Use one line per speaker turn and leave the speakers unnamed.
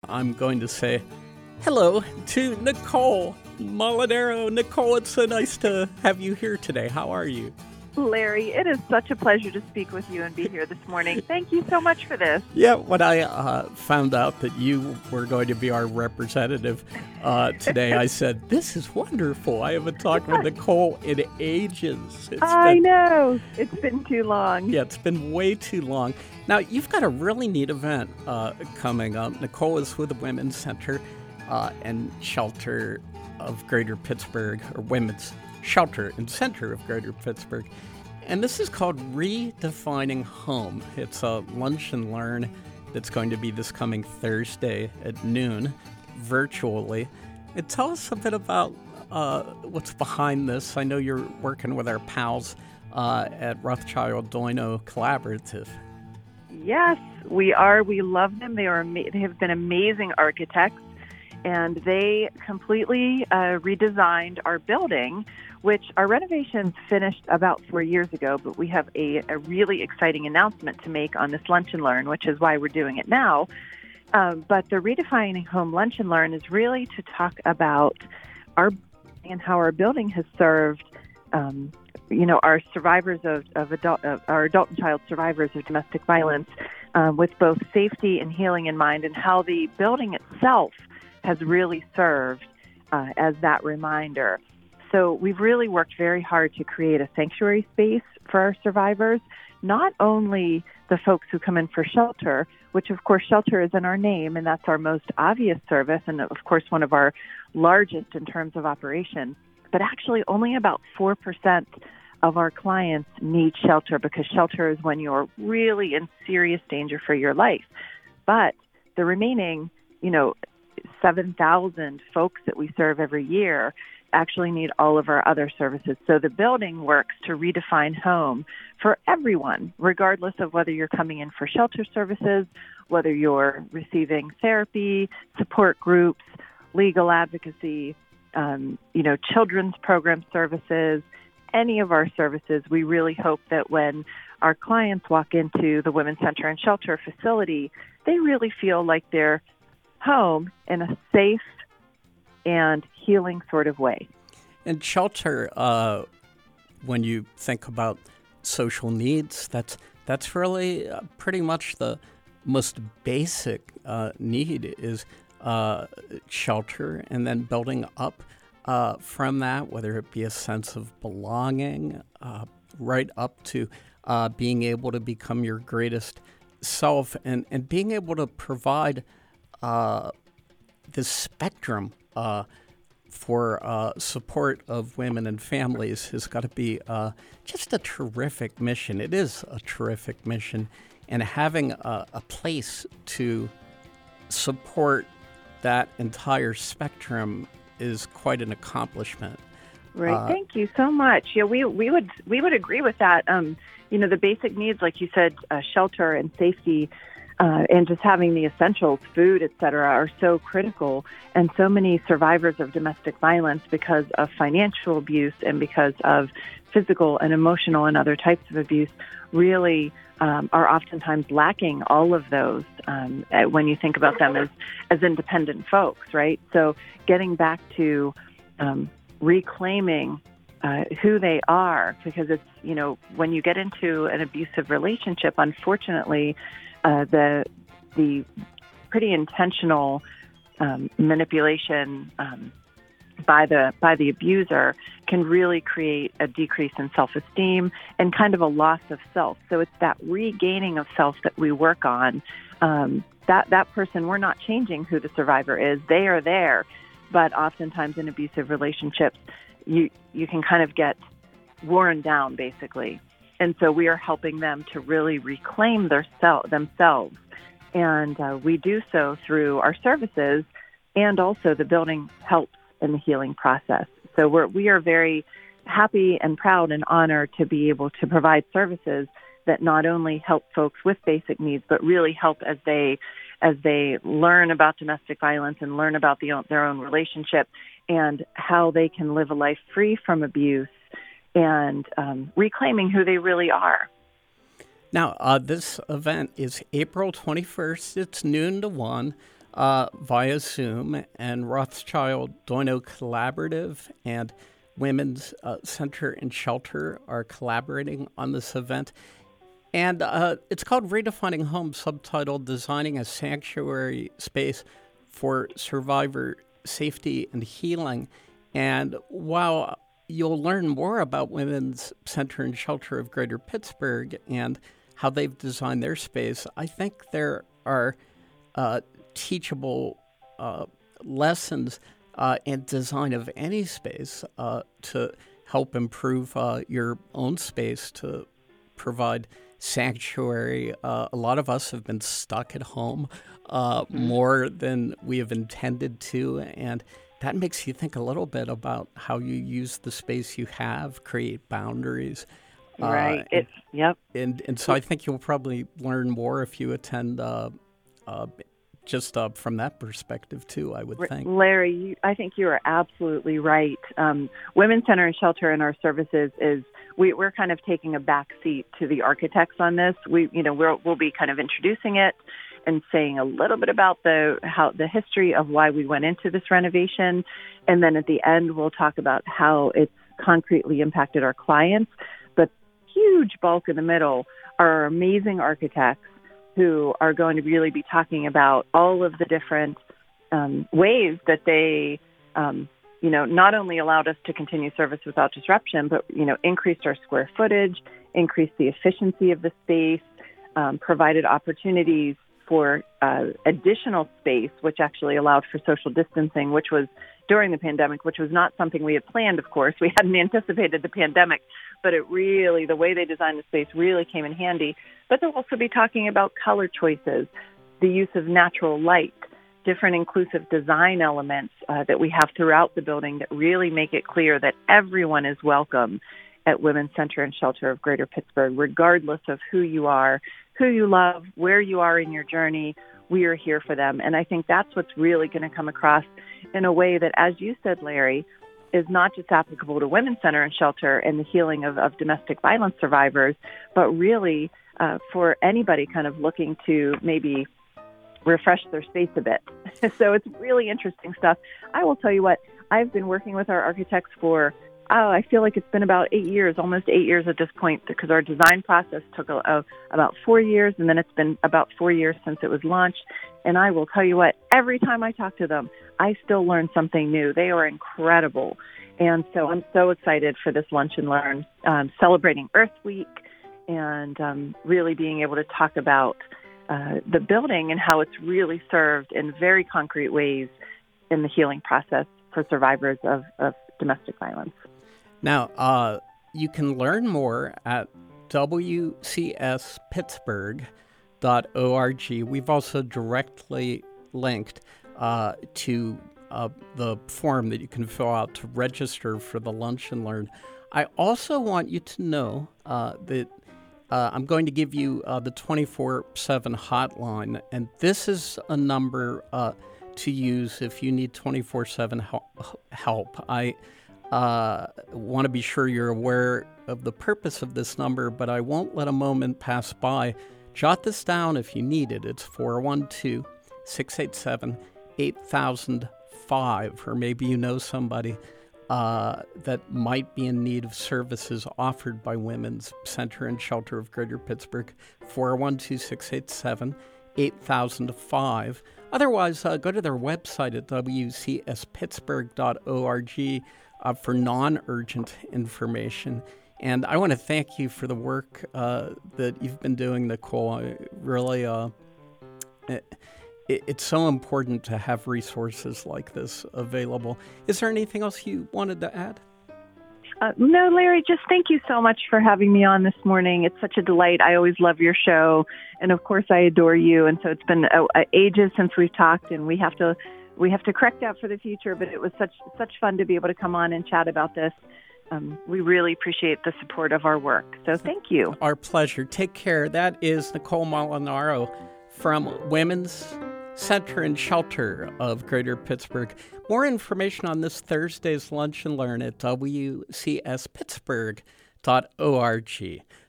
I'm going to say hello to Nicole Molinaro. Nicole, it's so nice to have you here today. How are you?
Larry, it is such a pleasure to speak with you and be here this morning. Thank you so much for this.
Yeah, when I found out that you were going to be our representative today, I said, this is wonderful. I haven't talked with Nicole in ages.
I know. It's been too long.
Yeah, it's been way too long. Now, you've got a really neat event coming up. Nicole is with the Women's Center and Shelter of Greater Pittsburgh, or Women's Shelter and Center of Greater Pittsburgh. And this is called Redefining Home. It's a lunch and learn that's going to be this coming Thursday at noon, virtually. And tell us a bit about what's behind this. I know you're working with our pals at Rothschild Doino Collaborative.
Yes, we are. We love them. They have been amazing architects, and they completely redesigned our building, which our renovations finished about 4 years ago, but we have a really exciting announcement to make on this Lunch and Learn, which is why we're doing it now. But the Redefining Home Lunch and Learn is really to talk about our and how our building has served our survivors of our adult and child survivors of domestic violence with both safety and healing in mind, and how the building itself has really served as that reminder. So we've really worked very hard to create a sanctuary space for our survivors, not only the folks who come in for shelter, which of course shelter is in our name, and that's our most obvious service, and of course one of our largest in terms of operation, but actually only about 4% of our clients need shelter, because shelter is when you're really in serious danger for your life. But the remaining, 7,000 folks that we serve every year actually need all of our other services. So the building works to redefine home for everyone, regardless of whether you're coming in for shelter services, whether you're receiving therapy, support groups, legal advocacy, children's program services, any of our services. We really hope that when our clients walk into the Women's Center and Shelter facility, they really feel like they're home in a safe and healing sort of way.
And shelter, when you think about social needs, that's really pretty much the most basic need is shelter, and then building up from that, whether it be a sense of belonging, right up to being able to become your greatest self, and being able to provide this spectrum for support of women and families has got to be just a terrific mission. It is a terrific mission, and having a place to support that entire spectrum is quite an accomplishment.
Right. Thank you so much. Yeah, we would agree with that. The basic needs, like you said, shelter and safety, and just having the essentials, food, et cetera, are so critical. And so many survivors of domestic violence, because of financial abuse and because of physical and emotional and other types of abuse, really are oftentimes lacking all of those when you think about them as independent folks, right? So getting back to reclaiming who they are, because it's, when you get into an abusive relationship, unfortunately, the pretty intentional manipulation by the abuser can really create a decrease in self-esteem and kind of a loss of self. So it's that regaining of self that we work on. That person, we're not changing who the survivor is. They are there. But oftentimes in abusive relationships, you can kind of get worn down, basically. And so we are helping them to really reclaim themselves. And we do so through our services, and also the building helps in the healing process. So we are very happy and proud and honored to be able to provide services that not only help folks with basic needs, but really help as they learn about domestic violence and learn about their own relationship and how they can live a life free from abuse and reclaiming who they really are.
Now, this event is April 21st. It's noon to 1. via Zoom, and Rothschild Doino Collaborative and Women's Center and Shelter are collaborating on this event. And it's called Redefining Home, subtitled Designing a Sanctuary Space for Survivor Safety and Healing. And while you'll learn more about Women's Center and Shelter of Greater Pittsburgh and how they've designed their space, I think there are teachable lessons in design of any space to help improve your own space, to provide sanctuary. A lot of us have been stuck at home more than we have intended to, and that makes you think a little bit about how you use the space you have, create boundaries.
Right.
And so I think you'll probably learn more if you attend just from that perspective, too, I would think.
Larry, I think you are absolutely right. Women's Center and Shelter in our services we're kind of taking a back seat to the architects on this. We'll be kind of introducing it and saying a little bit about the history of why we went into this renovation, and then at the end we'll talk about how it's concretely impacted our clients. But huge bulk in the middle are our amazing architects who are going to really be talking about all of the different ways that they, not only allowed us to continue service without disruption, but, increased our square footage, increased the efficiency of the space, provided opportunities for additional space, which actually allowed for social distancing, which was during the pandemic, which was not something we had planned, of course. We hadn't anticipated the pandemic, but the way they designed the space really came in handy. But they'll also be talking about color choices, the use of natural light, different inclusive design elements that we have throughout the building that really make it clear that everyone is welcome at Women's Center and Shelter of Greater Pittsburgh, regardless of who you are, who you love, where you are in your journey. We are here for them. And I think that's what's really going to come across in a way that, as you said, Larry, is not just applicable to Women's Center and Shelter and the healing of domestic violence survivors, but really for anybody kind of looking to maybe refresh their space a bit. So it's really interesting stuff. I will tell you what, I've been working with our architects for, I feel like it's been about 8 years, almost 8 years at this point, because our design process took about 4 years, and then it's been about 4 years since it was launched. And I will tell you what, every time I talk to them, I still learn something new. They are incredible. And so I'm so excited for this Lunch and Learn, celebrating Earth Week, and really being able to talk about the building and how it's really served in very concrete ways in the healing process for survivors of domestic violence.
Now, you can learn more at wcspittsburgh.org. We've also directly linked to the form that you can fill out to register for the Lunch and Learn. I also want you to know that I'm going to give you the 24/7 hotline, and this is a number to use if you need 24/7 help. I want to be sure you're aware of the purpose of this number, but I won't let a moment pass by. Jot this down if you need it. It's 412-687-8005, or maybe you know somebody that might be in need of services offered by Women's Center and Shelter of Greater Pittsburgh, 412-687-8005. Otherwise, go to their website at wcspittsburgh.org for non-urgent information. And I want to thank you for the work that you've been doing, Nicole. I really, it's so important to have resources like this available. Is there anything else you wanted to add?
No, Larry, just thank you so much for having me on this morning. It's such a delight. I always love your show. And of course, I adore you. And so it's been ages since we've talked, and we have to correct that for the future. But it was such fun to be able to come on and chat about this. We really appreciate the support of our work. So thank you.
Our pleasure. Take care. That is Nicole Molinaro from Women's Center and Shelter of Greater Pittsburgh. More information on this Thursday's Lunch and Learn at wcspittsburgh.org.